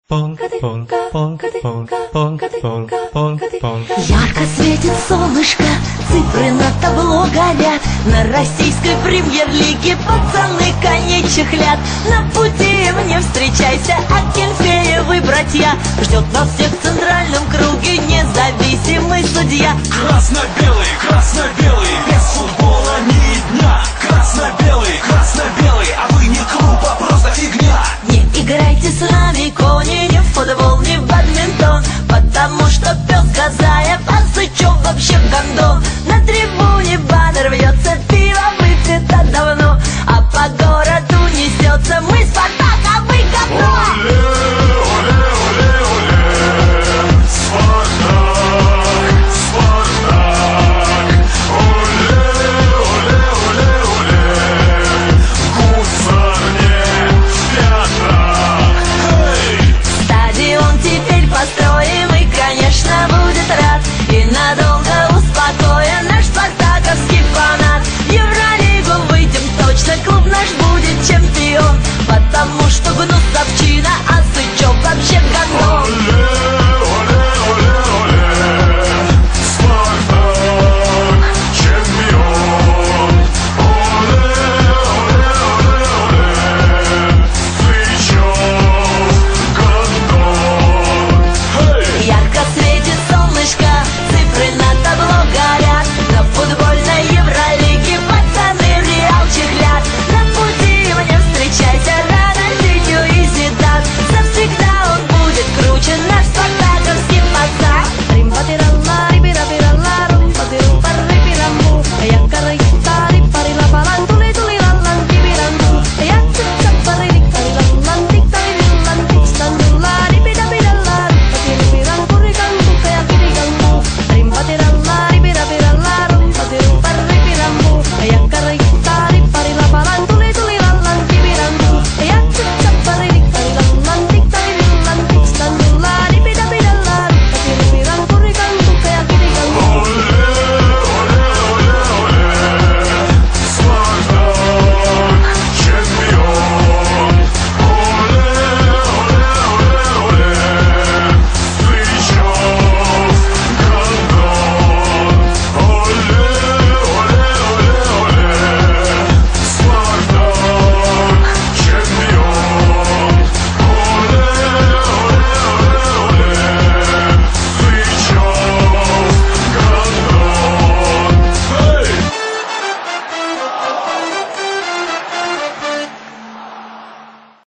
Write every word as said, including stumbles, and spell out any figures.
Ярко светит солнышко, цифры на табло горят. На российской премьер-лиге пацаны коней чехлят. На пути мне встречайся, Акинфеевы братья. Ждет нас всех в центральном круге независимый судья. Красно-белый, красно-белый, без футбола ни дня. Красно-белый, красно-белый, а вы не клуб, а просто фигня. Не играйте с нами, кони, ни в футбол, ни в бадминтон, потому что пес Газаев, а Сычев вообще гандон.